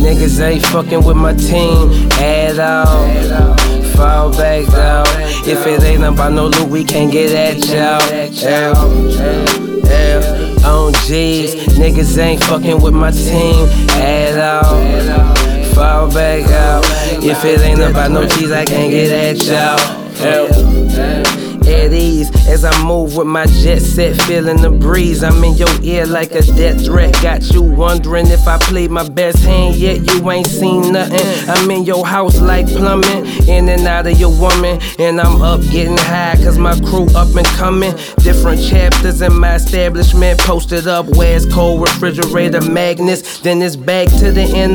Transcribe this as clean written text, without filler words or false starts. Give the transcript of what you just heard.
niggas ain't fucking with my team at all. Fall back down. If it ain't about no loot, we can't get at y'all. On G's, niggas ain't fucking with my team at all. Fall back out. If it ain't about no G's, I can't get at y'all. At ease as I move with my jet set, feeling the breeze. I'm in your ear like a death threat. Got you wondering if I played my best hand yet. You ain't seen nothing. I'm in your house like plumbing, in and out of your woman. And I'm up getting high cause my crew up and coming. Different chapters in my establishment, posted up West Cold refrigerator magnets. Then it's back to the end